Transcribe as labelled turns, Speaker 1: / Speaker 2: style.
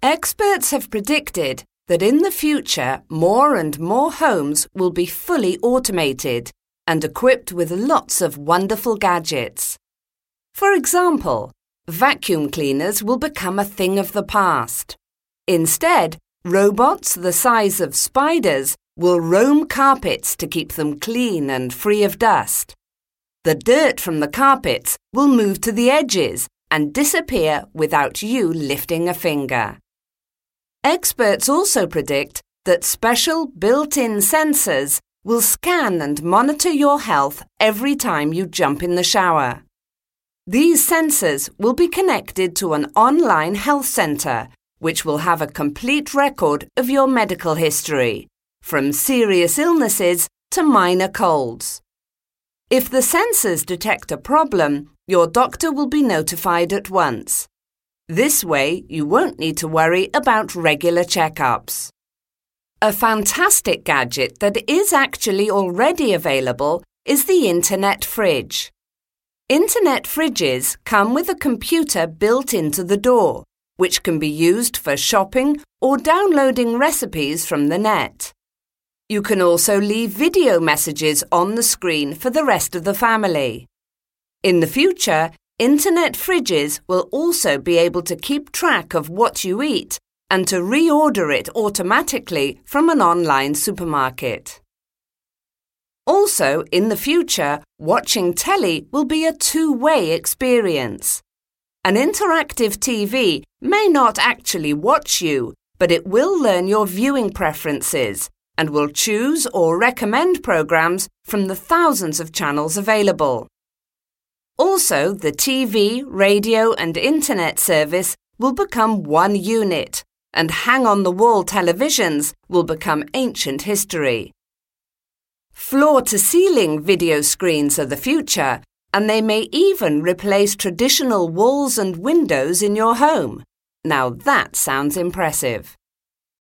Speaker 1: Experts have predicted that in the future more and more homes will be fully automated and equipped with lots of wonderful gadgets. For example, vacuum cleaners will become a thing of the past. Instead, robots the size of spiders will roam carpets to keep them clean and free of dust. The dirt from the carpets will move to the edges and disappear without you lifting a finger. Experts also predict that special built-in sensors will scan and monitor your health every time you jump in the shower. These sensors will be connected to an online health centre, which will have a complete record of your medical history, from serious illnesses to minor colds. If the sensors detect a problem, your doctor will be notified at once. This way, you won't need to worry about regular checkups. A fantastic gadget that is actually already available is the Internet fridge. Internet fridges come with a computer built into the door, which can be used for shopping or downloading recipes from the net. You can also leave video messages on the screen for the rest of the family. In the future, Internet fridges will also be able to keep track of what you eat and to reorder it automatically from an online supermarket. Also, in the future, watching telly will be a two-way experience. An interactive TV may not actually watch you, but it will learn your viewing preferences and will choose or recommend programs from the thousands of channels available. Also, the TV, radio and internet service will become one unit, and hang-on-the-wall televisions will become ancient history. Floor-to-ceiling video screens are the future, and they may even replace traditional walls and windows in your home. Now that sounds impressive.